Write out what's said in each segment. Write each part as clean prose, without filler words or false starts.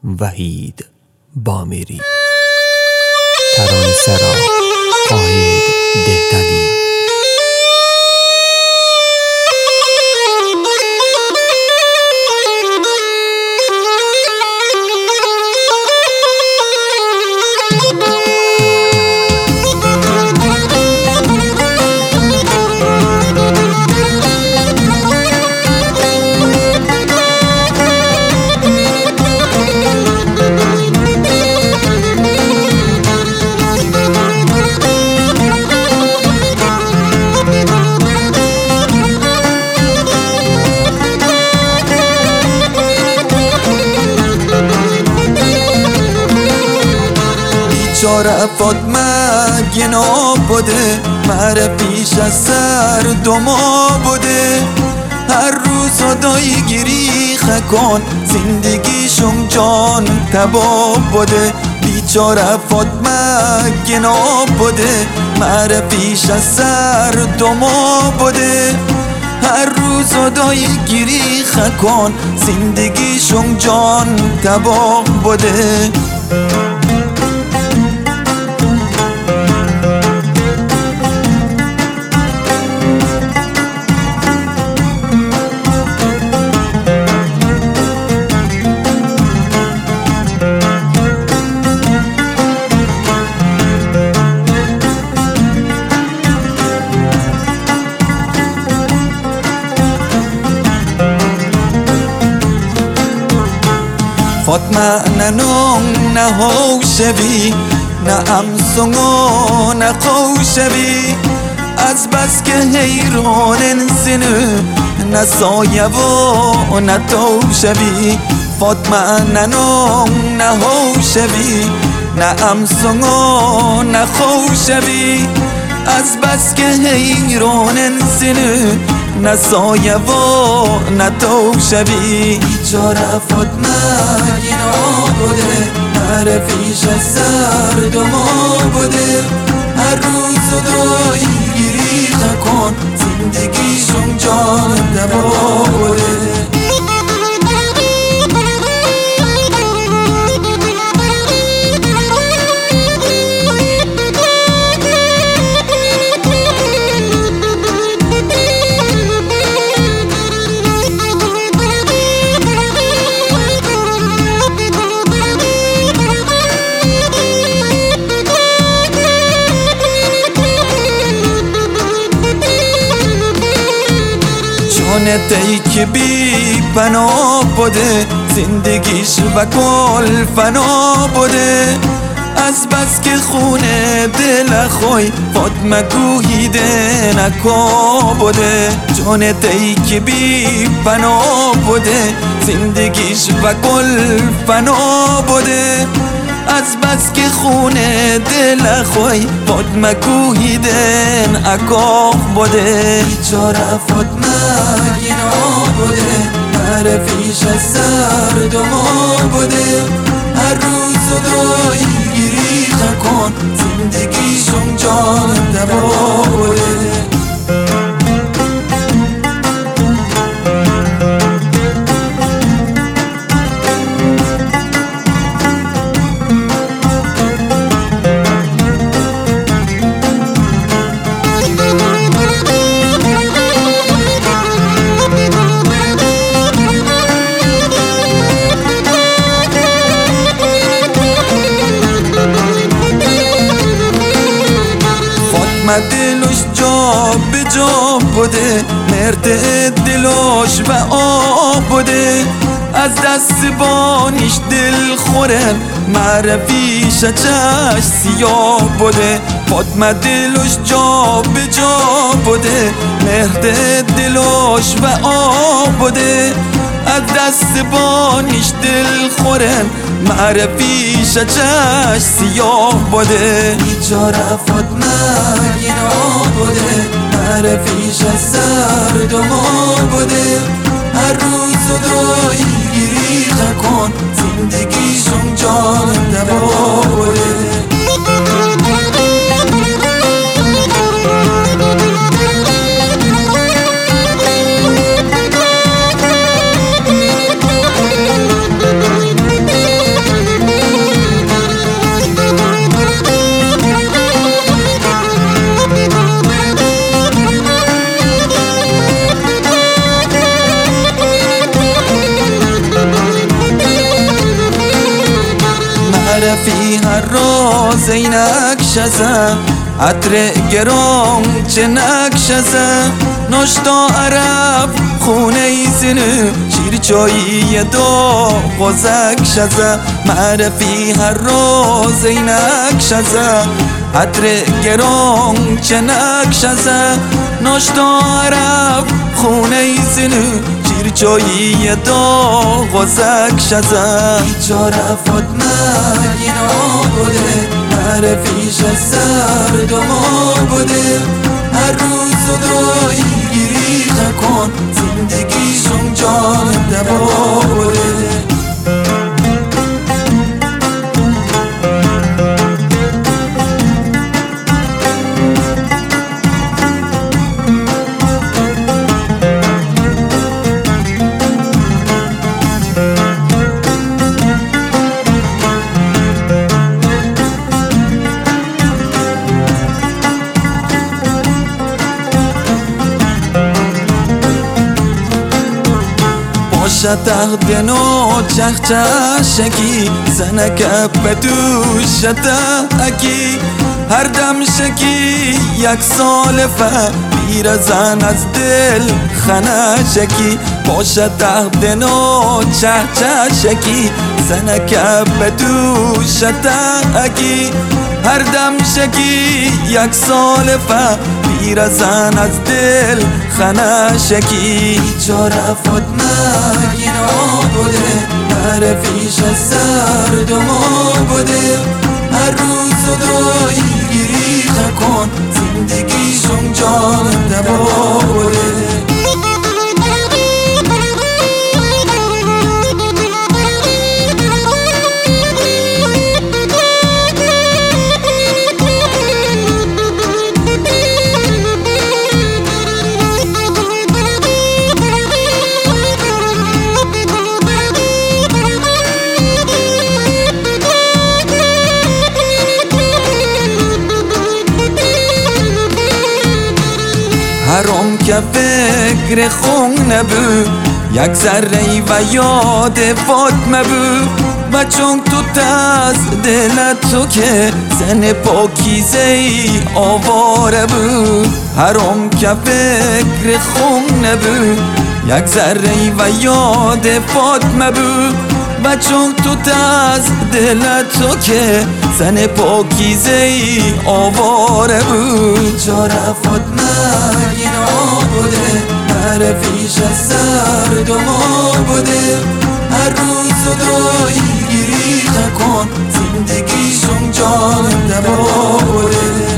وحید بامیری. ترانه‌سرا قاید دهتلی. بیچاره فاطمه گنا بوده، مر پیش از سر دوما بوده. هر روز صدای گریخه کن، زندگیشون جان تباه بوده. بیچاره فاطمه گنا بوده، مر پیش از سر دوما بوده. هر روز صدای گریخه کن، زندگیشون جان تباه بوده. فاطمه نه نون نه هوشوی، نه امسونو نه خوشوی. از بس که حیران انسنه، نه سایه و نه توشوی. فاطمه نه نون نه هوشوی، نه امسونو نه خوشوی. از بس که حیران انسنه، نه سایه و نه توشوی. بیچاره فاطمه گنا بوده، مر پیش از سر دوما بوده. هر روز صدای گریخه کن، زندگیشون جان تباه بوده. جانتی که بی پناه بوده، زندگیش و کل فنا بوده. از بس که خونه دل خوی، فاطمه کوهیده نکا بوده. جانتی که بی پناه بوده، زندگیش و کل فنا بوده. از بس که خونه دل خوی، فاطمه کوهیدن اکاف بوده. بیچاره فاطمه گنا بوده، مر پیش از سر دوما بوده. هر روز صدای گریخه کن، زندگیشون جان تباه بوده. دلش جا به جا بوده، مرد دلش و آب بوده. از دست بانیش دل خورن، مر پیش چش سیاه بوده. فاطمه دلش جا به جا بوده، مرد دلش و آب بوده. از دست بانیش دل خورن، مر پیش چش سیاه بوده. بیچاره فاطمه گنا بوده، مر پیش از سر دوما بوده. هر روز صدای گریخه کن، زندگیشون جان تباه بوده. معرفی هر روز اینک شزه عطر گرام چه نکشزه نشتا عرب خونه زنه شیر چایی دو غزک شزه معرفی هر روز اینک شزه عطر گرام چه نکشزه نشتا عرب خونه زنه شیر چایی دو غزک شزه بیچاره فاطمه اینا بوده معرفیش سرد و ما بوده هر روز دایی گیری کن زندگیشون جان دوا بوده تخدنو چخچشکی زنک بدوشت اکی هر دم شکی یک سال پیرزن از دل خنشکی باشه تخدنو چخچشکی زنک بدوشت اکی هر دم شکی یک سال پیرزن از دل خنشکی بیچاره فاطمه اینا بوده معرفیش سرد و ما بوده هر روز دایی گیری کن زندگیشون جان دوا بوده هرم که فکر خون نبود یک ذره و یاد فاطمه بود و چون تو تاز دلت تو که زن پاکیزه آواره بود هرم که فکر خون نبود یک ذره و یاد فاطمه بود و چون تو تاز دلت تو که زن پاکیزه آواره بود بیچاره فاطمه اینا بوده معرفیش سرد و ما بوده هر روز دایی گیری کن زندگیشون جان دوا بوده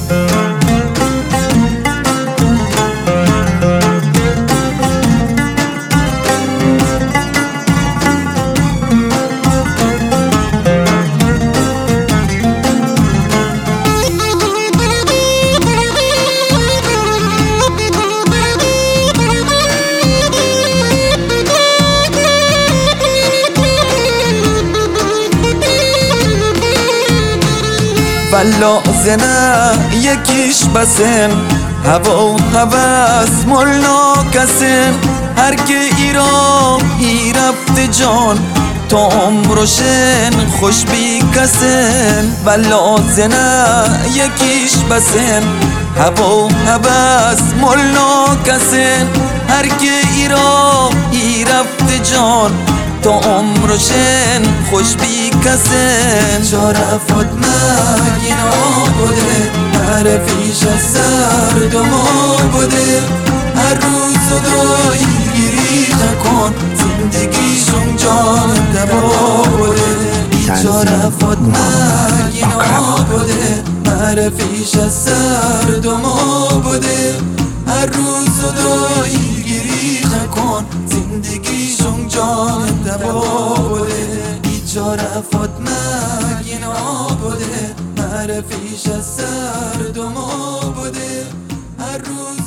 ولا زنه یکیش بسن هوا و هوس ملا کسن هر که ای رفت جان تا عمرشن خوش بی کسن ولا زنه یکیش بسن هوا و هوس ملا کسن هر که ای رفت جان تا عمرشن خوش بی کسن بیچاره فاطمه اینا بوده معرفیش سرد و ما بوده هر روز دایی گیری کن زندگیشون جان دوا بوده بیچاره فاطمه اینا بوده معرفیش سرد و ما بوده هر روز دایی گیری کن زندگیشون جان دوا بوده بیچاره فاطمه اینا بوده معرفیش سرد و ما بوده هر روز